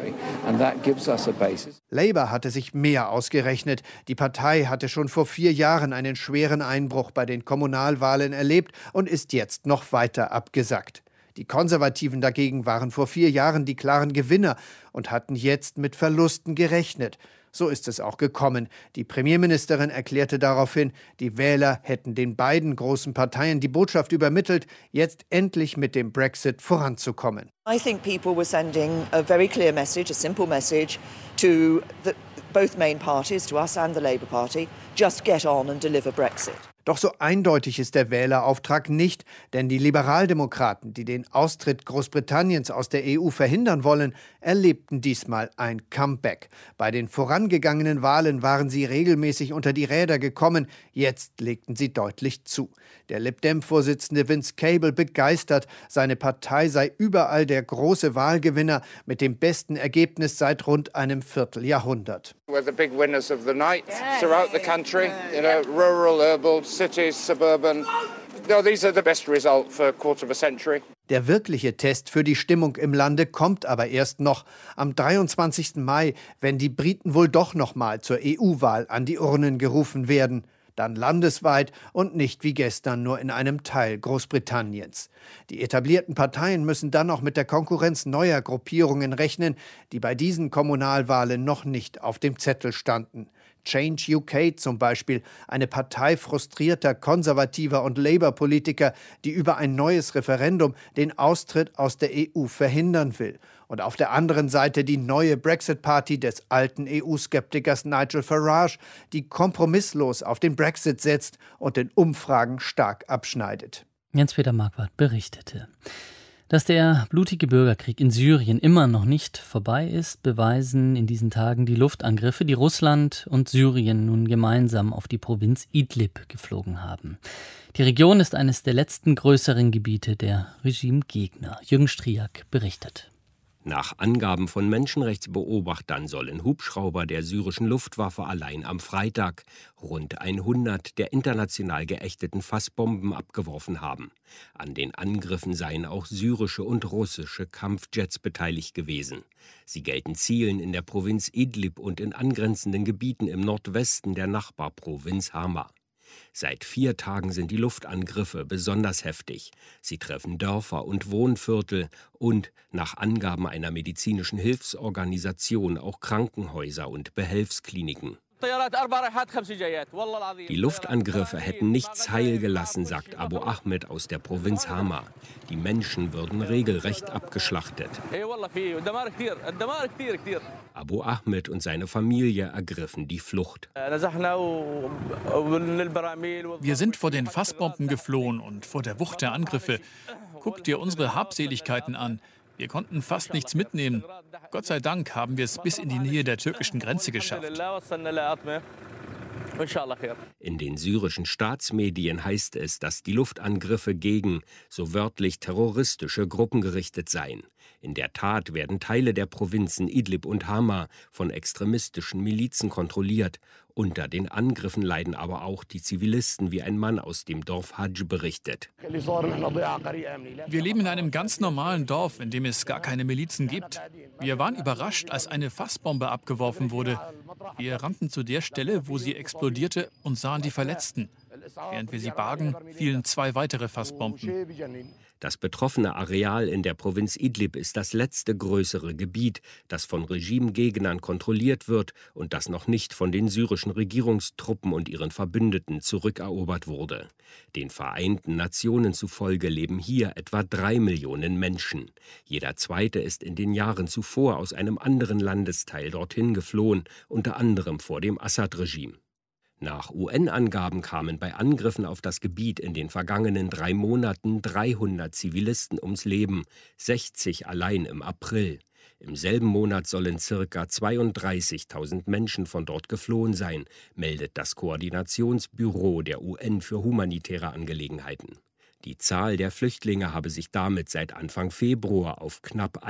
Labour hatte sich mehr ausgerechnet. Die Partei hatte schon vor 4 Jahren einen schweren Einbruch bei den Kommunalwahlen erlebt und ist jetzt noch weiter abgesackt. Die Konservativen dagegen waren vor 4 Jahren die klaren Gewinner und hatten jetzt mit Verlusten gerechnet. So ist es auch gekommen. Die Premierministerin erklärte daraufhin, die Wähler hätten den beiden großen Parteien die Botschaft übermittelt, jetzt endlich mit dem Brexit voranzukommen. I think people were sending a very clear message, a simple message to both main parties, to us and the Labour Party, just get on and deliver Brexit. Doch so eindeutig ist der Wählerauftrag nicht, denn die Liberaldemokraten, die den Austritt Großbritanniens aus der EU verhindern wollen, erlebten diesmal ein Comeback. Bei den vorangegangenen Wahlen waren sie regelmäßig unter die Räder gekommen, jetzt legten sie deutlich zu. Der Lib Dem-Vorsitzende Vince Cable begeistert, seine Partei sei überall der große Wahlgewinner mit dem besten Ergebnis seit rund einem Vierteljahrhundert. We're the big winners of the night throughout the country, rural, urban, cities, suburban. No, these are the best result for a quarter of a century. Der wirkliche Test für die Stimmung im Lande kommt aber erst noch am 23. Mai, wenn die Briten wohl doch noch mal zur EU-Wahl an die Urnen gerufen werden. Dann landesweit und nicht wie gestern nur in einem Teil Großbritanniens. Die etablierten Parteien müssen dann auch mit der Konkurrenz neuer Gruppierungen rechnen, die bei diesen Kommunalwahlen noch nicht auf dem Zettel standen. Change UK zum Beispiel, eine Partei frustrierter Konservativer und Labour-Politiker, die über ein neues Referendum den Austritt aus der EU verhindern will. Und auf der anderen Seite die neue Brexit-Party des alten EU-Skeptikers Nigel Farage, die kompromisslos auf den Brexit setzt und in Umfragen stark abschneidet. Jens-Peter Marquardt berichtete. Dass der blutige Bürgerkrieg in Syrien immer noch nicht vorbei ist, beweisen in diesen Tagen die Luftangriffe, die Russland und Syrien nun gemeinsam auf die Provinz Idlib geflogen haben. Die Region ist eines der letzten größeren Gebiete der Regimegegner. Jürgen Striak berichtet. Nach Angaben von Menschenrechtsbeobachtern sollen Hubschrauber der syrischen Luftwaffe allein am Freitag rund 100 der international geächteten Fassbomben abgeworfen haben. An den Angriffen seien auch syrische und russische Kampfjets beteiligt gewesen. Sie gelten Zielen in der Provinz Idlib und in angrenzenden Gebieten im Nordwesten der Nachbarprovinz Hama. Seit 4 Tagen sind die Luftangriffe besonders heftig. Sie treffen Dörfer und Wohnviertel und, nach Angaben einer medizinischen Hilfsorganisation, auch Krankenhäuser und Behelfskliniken. Die Luftangriffe hätten nichts heil gelassen, sagt Abu Ahmed aus der Provinz Hama. Die Menschen würden regelrecht abgeschlachtet. Abu Ahmed und seine Familie ergriffen die Flucht. Wir sind vor den Fassbomben geflohen und vor der Wucht der Angriffe. Guck dir unsere Habseligkeiten an. Wir konnten fast nichts mitnehmen. Gott sei Dank haben wir es bis in die Nähe der türkischen Grenze geschafft. In den syrischen Staatsmedien heißt es, dass die Luftangriffe gegen, so wörtlich, terroristische Gruppen gerichtet seien. In der Tat werden Teile der Provinzen Idlib und Hama von extremistischen Milizen kontrolliert. Unter den Angriffen leiden aber auch die Zivilisten, wie ein Mann aus dem Dorf Hadj berichtet. Wir leben in einem ganz normalen Dorf, in dem es gar keine Milizen gibt. Wir waren überrascht, als eine Fassbombe abgeworfen wurde. Wir rannten zu der Stelle, wo sie explodierte, und sahen die Verletzten. Während wir sie bargen, fielen 2 weitere Fassbomben. Das betroffene Areal in der Provinz Idlib ist das letzte größere Gebiet, das von Regimegegnern kontrolliert wird und das noch nicht von den syrischen Regierungstruppen und ihren Verbündeten zurückerobert wurde. Den Vereinten Nationen zufolge leben hier etwa 3 Millionen Menschen. Jeder zweite ist in den Jahren zuvor aus einem anderen Landesteil dorthin geflohen, unter anderem vor dem Assad-Regime. Nach UN-Angaben kamen bei Angriffen auf das Gebiet in den vergangenen 3 Monaten 300 Zivilisten ums Leben, 60 allein im April. Im selben Monat sollen ca. 32.000 Menschen von dort geflohen sein, meldet das Koordinationsbüro der UN für humanitäre Angelegenheiten. Die Zahl der Flüchtlinge habe sich damit seit Anfang Februar auf knapp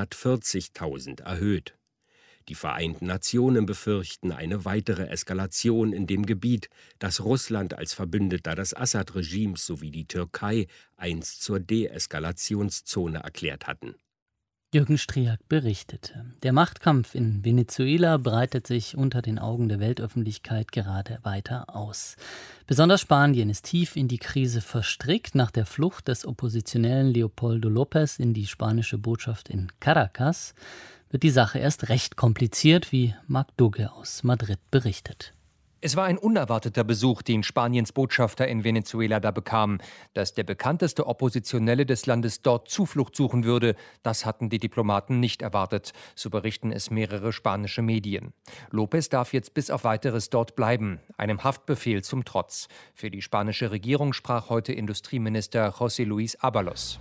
140.000 erhöht. Die Vereinten Nationen befürchten eine weitere Eskalation in dem Gebiet, das Russland als Verbündeter des Assad-Regimes sowie die Türkei einst zur Deeskalationszone erklärt hatten. Jürgen Striak berichtete. Der Machtkampf in Venezuela breitet sich unter den Augen der Weltöffentlichkeit gerade weiter aus. Besonders Spanien ist tief in die Krise verstrickt. Nach der Flucht des Oppositionellen Leopoldo López in die spanische Botschaft in Caracas wird die Sache erst recht kompliziert, wie Marc Dugge aus Madrid berichtet. Es war ein unerwarteter Besuch, den Spaniens Botschafter in Venezuela da bekam. Dass der bekannteste Oppositionelle des Landes dort Zuflucht suchen würde, das hatten die Diplomaten nicht erwartet. So berichten es mehrere spanische Medien. López darf jetzt bis auf Weiteres dort bleiben, einem Haftbefehl zum Trotz. Für die spanische Regierung sprach heute Industrieminister José Luis Ábalos.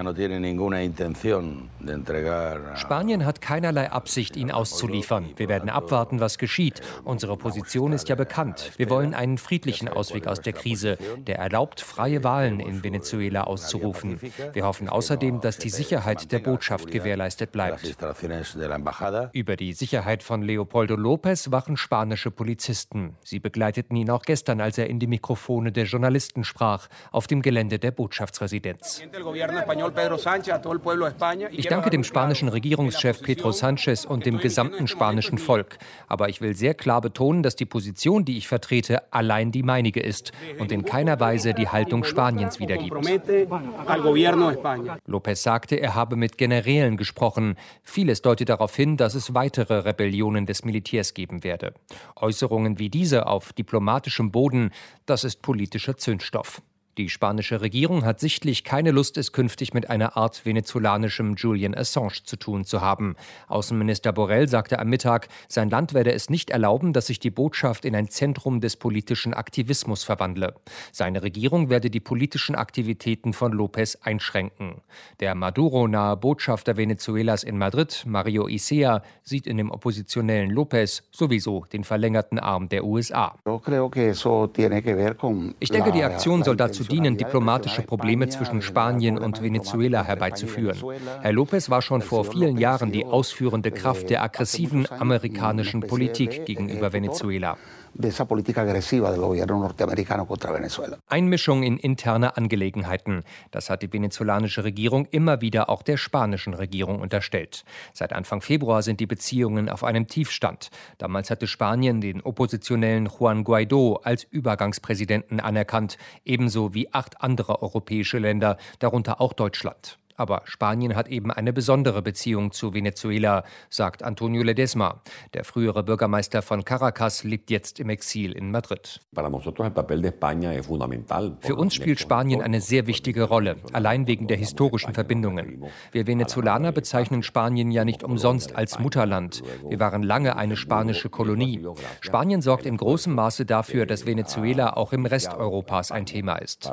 Spanien hat keinerlei Absicht, ihn auszuliefern. Wir werden abwarten, was geschieht. Unsere Position ist ja bekannt. Wir wollen einen friedlichen Ausweg aus der Krise, der erlaubt, freie Wahlen in Venezuela auszurufen. Wir hoffen außerdem, dass die Sicherheit der Botschaft gewährleistet bleibt. Über die Sicherheit von Leopoldo López wachen spanische Polizisten. Sie begleiteten ihn auch gestern, als er in die Mikrofone der Journalisten sprach, auf dem Gelände der Botschaftsresidenz. Ich danke dem spanischen Regierungschef Pedro Sánchez und dem gesamten spanischen Volk. Aber ich will sehr klar betonen, dass die Position, die ich vertrete, allein die meinige ist und in keiner Weise die Haltung Spaniens wiedergibt. López sagte, er habe mit Generälen gesprochen. Vieles deutet darauf hin, dass es weitere Rebellionen des Militärs geben werde. Äußerungen wie diese auf diplomatischem Boden, das ist politischer Zündstoff. Die spanische Regierung hat sichtlich keine Lust, es künftig mit einer Art venezolanischem Julian Assange zu tun zu haben. Außenminister Borrell sagte am Mittag, sein Land werde es nicht erlauben, dass sich die Botschaft in ein Zentrum des politischen Aktivismus verwandle. Seine Regierung werde die politischen Aktivitäten von López einschränken. Der Maduro-nahe Botschafter Venezuelas in Madrid, Mario Isea, sieht in dem oppositionellen López sowieso den verlängerten Arm der USA. Ich denke, die Aktion soll dazu dienen, diplomatische Probleme zwischen Spanien und Venezuela herbeizuführen. Herr López war schon vor vielen Jahren die ausführende Kraft der aggressiven amerikanischen Politik gegenüber Venezuela. Einmischung in interne Angelegenheiten. Das hat die venezolanische Regierung immer wieder auch der spanischen Regierung unterstellt. Seit Anfang Februar sind die Beziehungen auf einem Tiefstand. Damals hatte Spanien den oppositionellen Juan Guaidó als Übergangspräsidenten anerkannt, ebenso wie 8 andere europäische Länder, darunter auch Deutschland. Aber Spanien hat eben eine besondere Beziehung zu Venezuela, sagt Antonio Ledesma. Der frühere Bürgermeister von Caracas lebt jetzt im Exil in Madrid. Für uns spielt Spanien eine sehr wichtige Rolle, allein wegen der historischen Verbindungen. Wir Venezolaner bezeichnen Spanien ja nicht umsonst als Mutterland. Wir waren lange eine spanische Kolonie. Spanien sorgt in großem Maße dafür, dass Venezuela auch im Rest Europas ein Thema ist.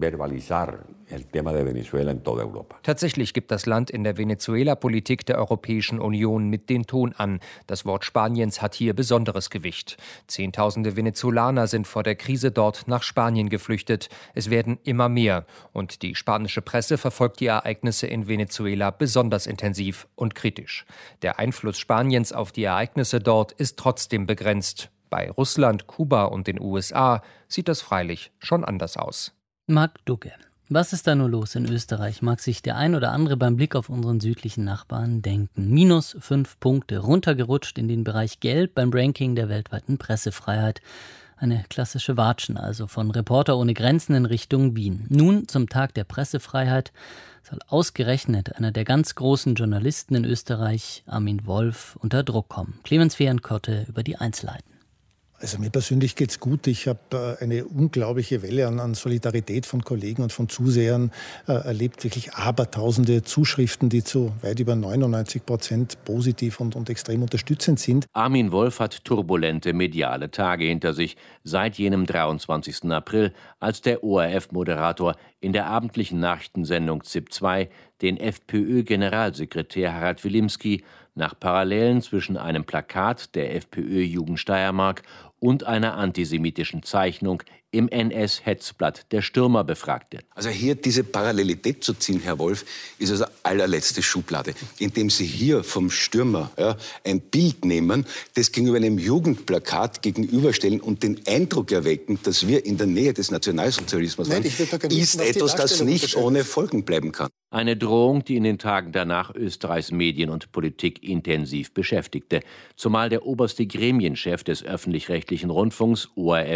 Tatsächlich gibt das Land in der Venezuela-Politik der Europäischen Union mit den Ton an. Das Wort Spaniens hat hier besonderes Gewicht. Zehntausende Venezolaner sind vor der Krise dort nach Spanien geflüchtet. Es werden immer mehr. Und die spanische Presse verfolgt die Ereignisse in Venezuela besonders intensiv und kritisch. Der Einfluss Spaniens auf die Ereignisse dort ist trotzdem begrenzt. Bei Russland, Kuba und den USA sieht das freilich schon anders aus. Marc Dugge. Was ist da nur los in Österreich, mag sich der ein oder andere beim Blick auf unseren südlichen Nachbarn denken. -5 Punkte, runtergerutscht in den Bereich Gelb beim Ranking der weltweiten Pressefreiheit. Eine klassische Watschen also von Reporter ohne Grenzen in Richtung Wien. Nun zum Tag der Pressefreiheit soll ausgerechnet einer der ganz großen Journalisten in Österreich, Armin Wolf, unter Druck kommen. Clemens Fehrenkotte über die Einzelheiten. Also mir persönlich geht's gut. Ich habe eine unglaubliche Welle an Solidarität von Kollegen und von Zusehern erlebt. Wirklich abertausende Zuschriften, die zu weit über 99% positiv und extrem unterstützend sind. Armin Wolf hat turbulente mediale Tage hinter sich, seit jenem 23. April, als der ORF-Moderator in der abendlichen Nachrichtensendung ZIP 2 den FPÖ-Generalsekretär Harald Wilimski nach Parallelen zwischen einem Plakat der FPÖ-Jugend Steiermark und einer antisemitischen Zeichnung im NS-Hetzblatt der Stürmer befragte. Also hier diese Parallelität zu ziehen, Herr Wolf, ist also allerletzte Schublade. Indem Sie hier vom Stürmer ein Bild nehmen, das gegenüber einem Jugendplakat gegenüberstellen und den Eindruck erwecken, dass wir in der Nähe des Nationalsozialismus waren, ist etwas, das nicht ohne Folgen bleiben kann. Eine Drohung, die in den Tagen danach Österreichs Medien und Politik intensiv beschäftigte. Zumal der oberste Gremienchef des öffentlich-rechtlichen Rundfunks,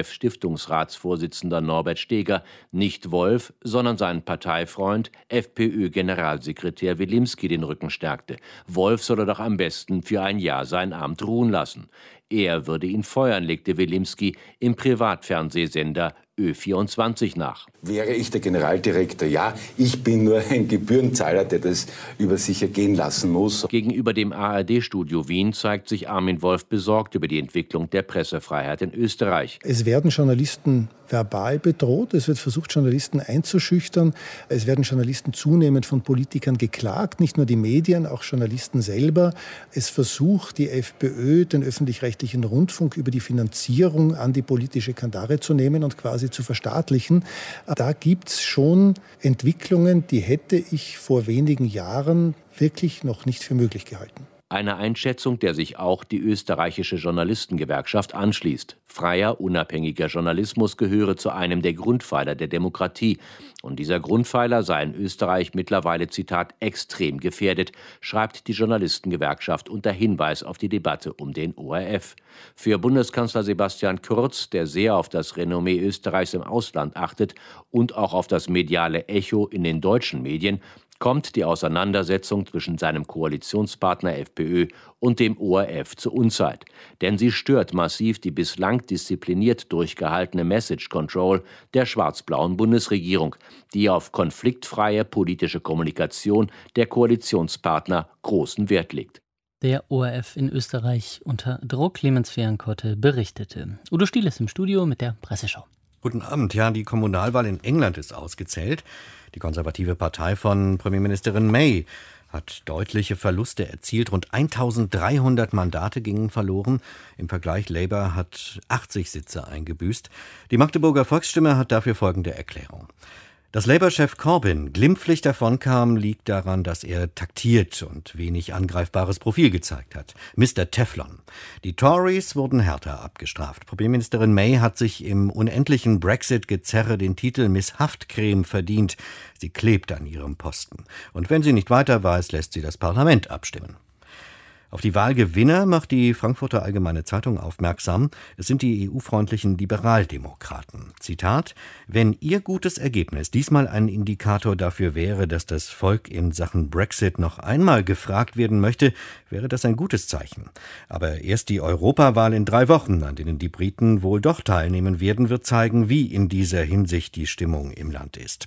ORF-Stiftungsratsvorsitzender Norbert Steger, nicht Wolf, sondern seinen Parteifreund, FPÖ-Generalsekretär Wilimski den Rücken stärkte. Wolf solle doch am besten für ein Jahr sein Amt ruhen lassen. Er würde ihn feuern, legte Wilimski im Privatfernsehsender Ö24 nach. Wäre ich der Generaldirektor? Ja, ich bin nur ein Gebührenzahler, der das über sich ergehen lassen muss. Gegenüber dem ARD-Studio Wien zeigt sich Armin Wolf besorgt über die Entwicklung der Pressefreiheit in Österreich. Es werden Journalisten verbal bedroht, es wird versucht, Journalisten einzuschüchtern, es werden Journalisten zunehmend von Politikern geklagt, nicht nur die Medien, auch Journalisten selber. Es versucht die FPÖ, den öffentlich-rechtlichen Rundfunk über die Finanzierung an die politische Kandare zu nehmen und quasi zu verstaatlichen. Da gibt es schon Entwicklungen, die hätte ich vor wenigen Jahren wirklich noch nicht für möglich gehalten. Eine Einschätzung, der sich auch die österreichische Journalistengewerkschaft anschließt. Freier, unabhängiger Journalismus gehöre zu einem der Grundpfeiler der Demokratie. Und dieser Grundpfeiler sei in Österreich mittlerweile, Zitat, extrem gefährdet, schreibt die Journalistengewerkschaft unter Hinweis auf die Debatte um den ORF. Für Bundeskanzler Sebastian Kurz, der sehr auf das Renommee Österreichs im Ausland achtet und auch auf das mediale Echo in den deutschen Medien, kommt die Auseinandersetzung zwischen seinem Koalitionspartner FPÖ und dem ORF zur Unzeit. Denn sie stört massiv die bislang diszipliniert durchgehaltene Message Control der schwarz-blauen Bundesregierung, die auf konfliktfreie politische Kommunikation der Koalitionspartner großen Wert legt. Der ORF in Österreich unter Druck, Clemens Fehrenkotte berichtete. Udo Stiel ist im Studio mit der Presseschau. Guten Abend. Ja, die Kommunalwahl in England ist ausgezählt. Die konservative Partei von Premierministerin May hat deutliche Verluste erzielt. Rund 1300 Mandate gingen verloren. Im Vergleich Labour hat 80 Sitze eingebüßt. Die Magdeburger Volksstimme hat dafür folgende Erklärung. Dass Labour-Chef Corbyn glimpflich davonkam, liegt daran, dass er taktiert und wenig angreifbares Profil gezeigt hat. Mr. Teflon. Die Tories wurden härter abgestraft. Premierministerin May hat sich im unendlichen Brexit-Gezerre den Titel Miss Haftcreme verdient. Sie klebt an ihrem Posten. Und wenn sie nicht weiter weiß, lässt sie das Parlament abstimmen. Auf die Wahlgewinner macht die Frankfurter Allgemeine Zeitung aufmerksam. Es sind die EU-freundlichen Liberaldemokraten. Zitat: Wenn Ihr gutes Ergebnis diesmal ein Indikator dafür wäre, dass das Volk in Sachen Brexit noch einmal gefragt werden möchte, wäre das ein gutes Zeichen. Aber erst die Europawahl in 3 Wochen, an denen die Briten wohl doch teilnehmen werden, wird zeigen, wie in dieser Hinsicht die Stimmung im Land ist.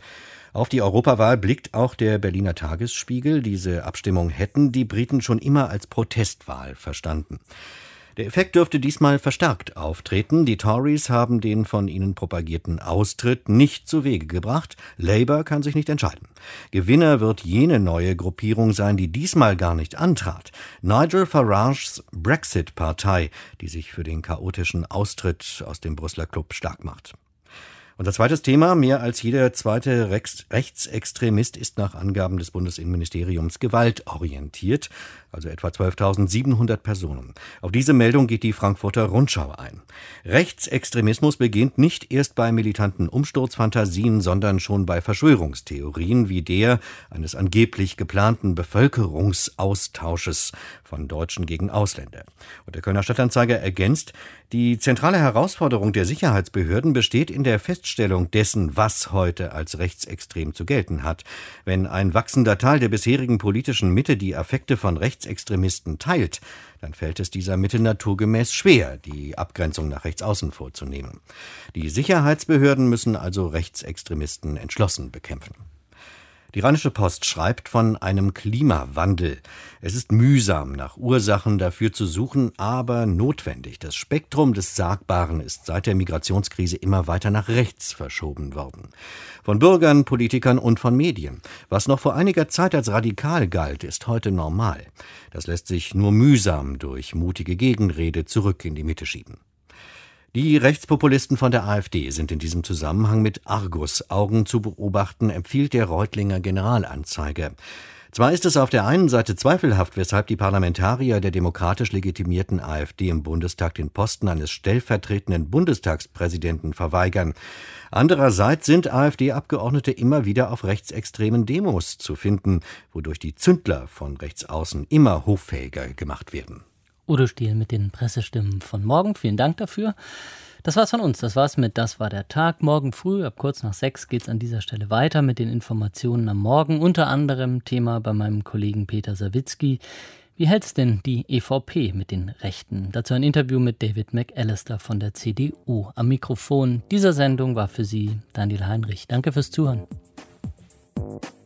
Auf die Europawahl blickt auch der Berliner Tagesspiegel. Diese Abstimmung hätten die Briten schon immer als Protestwahl verstanden. Der Effekt dürfte diesmal verstärkt auftreten. Die Tories haben den von ihnen propagierten Austritt nicht zu Wege gebracht. Labour kann sich nicht entscheiden. Gewinner wird jene neue Gruppierung sein, die diesmal gar nicht antrat. Nigel Farages Brexit-Partei, die sich für den chaotischen Austritt aus dem Brüsseler Club stark macht. Unser zweites Thema: Mehr als jeder zweite Rechtsextremist ist nach Angaben des Bundesinnenministeriums gewaltorientiert, also etwa 12.700 Personen. Auf diese Meldung geht die Frankfurter Rundschau ein. Rechtsextremismus beginnt nicht erst bei militanten Umsturzfantasien, sondern schon bei Verschwörungstheorien wie der eines angeblich geplanten Bevölkerungsaustausches von Deutschen gegen Ausländer. Und der Kölner Stadtanzeiger ergänzt: Die zentrale Herausforderung der Sicherheitsbehörden besteht in der Feststellung dessen, was heute als rechtsextrem zu gelten hat. Wenn ein wachsender Teil der bisherigen politischen Mitte die Affekte von Rechtsextremisten teilt, dann fällt es dieser Mitte naturgemäß schwer, die Abgrenzung nach rechtsaußen vorzunehmen. Die Sicherheitsbehörden müssen also Rechtsextremisten entschlossen bekämpfen. Die Rheinische Post schreibt von einem Klimawandel. Es ist mühsam, nach Ursachen dafür zu suchen, aber notwendig. Das Spektrum des Sagbaren ist seit der Migrationskrise immer weiter nach rechts verschoben worden. Von Bürgern, Politikern und von Medien. Was noch vor einiger Zeit als radikal galt, ist heute normal. Das lässt sich nur mühsam durch mutige Gegenrede zurück in die Mitte schieben. Die Rechtspopulisten von der AfD sind in diesem Zusammenhang mit Argusaugen zu beobachten, empfiehlt der Reutlinger Generalanzeiger. Zwar ist es auf der einen Seite zweifelhaft, weshalb die Parlamentarier der demokratisch legitimierten AfD im Bundestag den Posten eines stellvertretenden Bundestagspräsidenten verweigern. Andererseits sind AfD-Abgeordnete immer wieder auf rechtsextremen Demos zu finden, wodurch die Zündler von rechtsaußen immer hoffähiger gemacht werden. Udo Stiel mit den Pressestimmen von morgen. Vielen Dank dafür. Das war's von uns. Das war's mit Das war der Tag. Morgen früh ab kurz nach 6 geht's an dieser Stelle weiter mit den Informationen am Morgen. Unter anderem Thema bei meinem Kollegen Peter Sawicki. Wie hält's denn die EVP mit den Rechten? Dazu ein Interview mit David McAllister von der CDU. Am Mikrofon dieser Sendung war für Sie Daniel Heinrich. Danke fürs Zuhören.